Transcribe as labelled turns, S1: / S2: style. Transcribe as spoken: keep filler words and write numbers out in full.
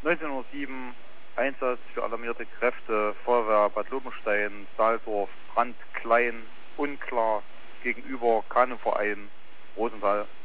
S1: neunzehn Uhr sieben, Einsatz für alarmierte Kräfte, Feuerwehr Bad Lobenstein, Saaldorf, Brand klein, unklar, gegenüber Kanuverein, Rosenthal.